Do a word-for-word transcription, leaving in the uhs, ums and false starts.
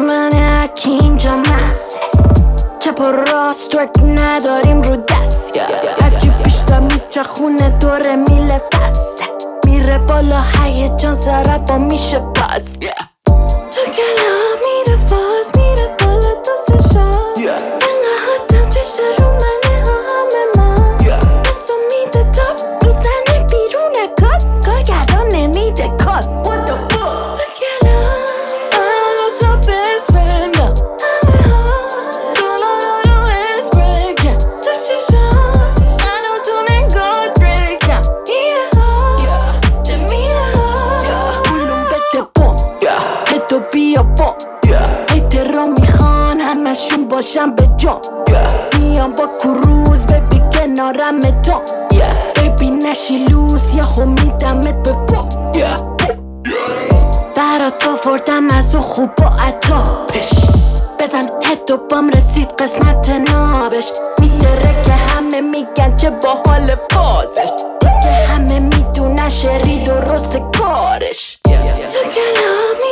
منه اکی اینجا مسته چپ و راست رک نداریم رو دست هرچی بیشتر میچخونه دوره میله بسته میره بالا هیجان ضربا میشه باز تو کلام میره فاز میره بالا دوستشا انقدر چشه رو منه ها همه ما بسو میده تاپ میزنه بیرون کات کارگردان نمیده کات تو کلام منو تا بست فرندم همه ها دلارا رو اسپرکم تو چشم منو تو نگاه بریکم ایه ها چه میره ها بولون بده بوم تو بیا با احترام میخوان همشون باشن به جان میام با کروز ببی کنارم تو ببی نشی لوس یهو میدمت به پا برا تو فردم از او خوب با عطابش بزن هدو بام رسید قسمت نابش میدره که همه میگن چه با حال بازش که همه میدونن شری درست کارش تو کلامی